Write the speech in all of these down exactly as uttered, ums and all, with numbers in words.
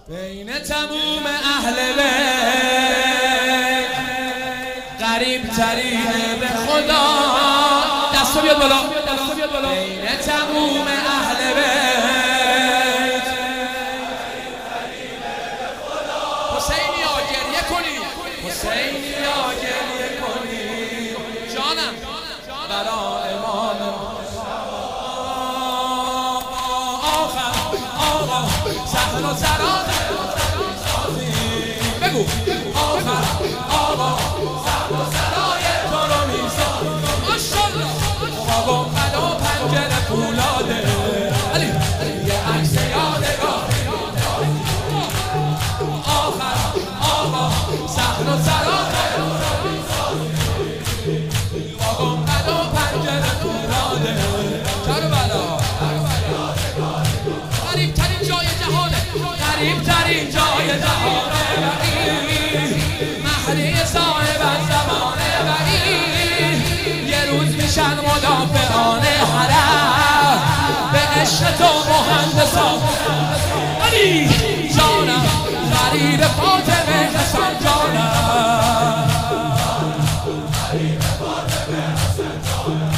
بین تموم اهل بیت قریب ترین به خدا. دستو بیاد بالا. بین تموم اهل بیت حسینی ها گریه کنی، حسینی ها گریه کنی جانم برا امام آخر آقا سهل و سراد بگو آخر آقا سهل و سرای تو رو میزن ماشالله بابا قلا پنجره فولاده علی یه عکس یادگار آخر آقا سهل و سراد بابا قلا پنجره فولاده چرا بلا قریب ترین جای جهانه، قریب ترین جای جهانه مهدی صاحب زمانه بعید یه روز میشن مدافعان حرم به عشق تو مهندسان علی جانم غریب فاطمه حسن جانم غریب فاطمه حسن جانم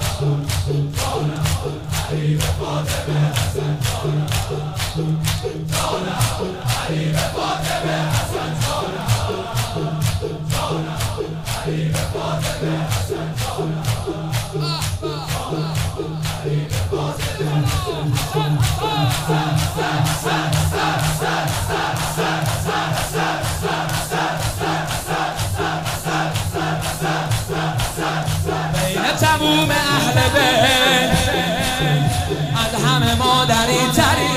غریب فاطمه حسن جانم جانم غریب فاطمه حسن جانم جانم غریب فاطمه حسن جانم غریب فاطمه بین تموم اهل بیت از همه مادری تری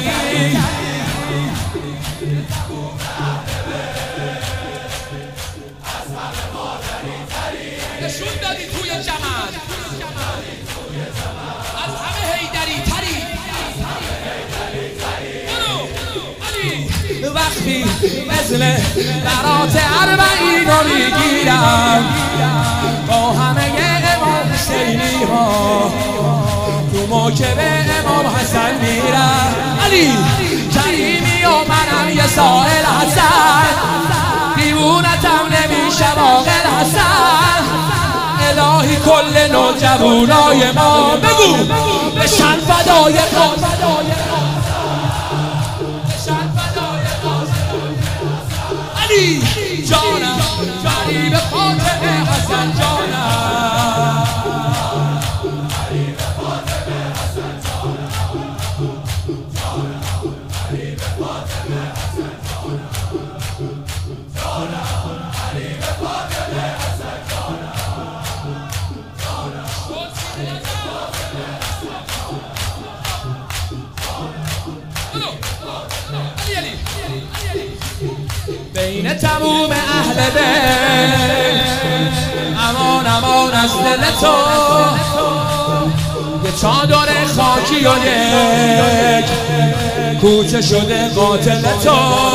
نشون دادی توی جمال از همه هیدری تری وقتی مثل برات اربعین رو میگیرم با همه امام حسینی ها تو موکب امام حسن میرم علی کریمی و منم یه سائل حسن دیوونتم نمیشه واقع حسن الهی کل نوجوانای ما بگو بشن فدای قاسم بشن فدای قاسم علی جانم غریب فاطمه حسن جانم غریب فاطمه حسن جانم جانم غریب فاطمه حسن جانم جانم غریب فاطمه حسن جانم بین تموم اهل بیت امان امان از دل تو یه چادر خاکی و یک کوچه شده قاتل تو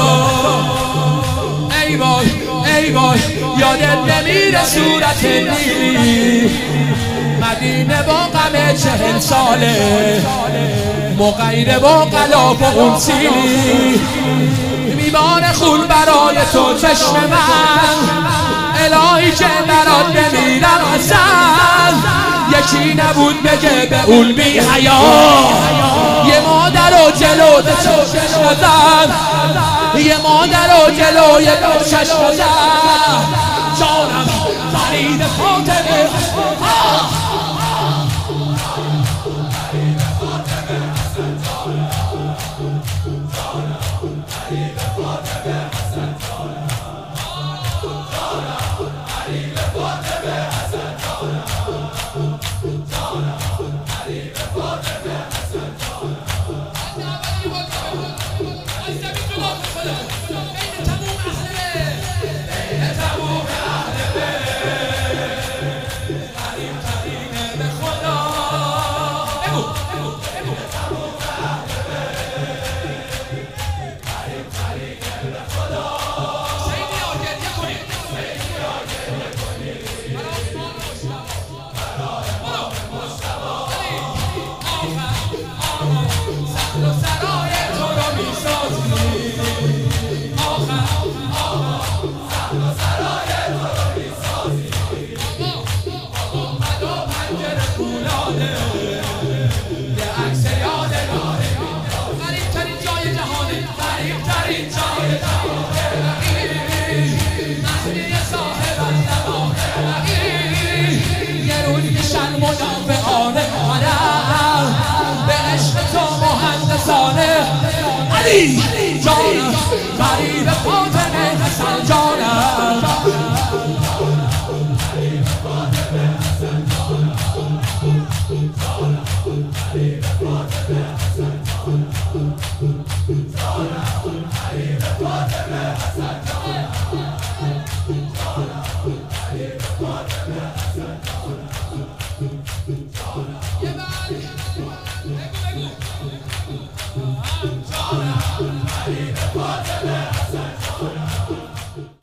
ای وای ای وای یادت نمیره صورت نیلی مدینه با غم چهل ساله مغیره با غلاف و اون سیلی میباره خون برای تو چشم من الهی که برات بمیرم حسن یکی نبود بگه به اون بی حیا یه مادر و جلو چشم زن یه مادر و جلوی چشم زن جانم غریب فاطمه در این جای مهدی صاحب الزمانه یه روز میشن مدافعانه قدم به عشق تو مهندسانه علی جانم غریب فاطمه حسن جانم John,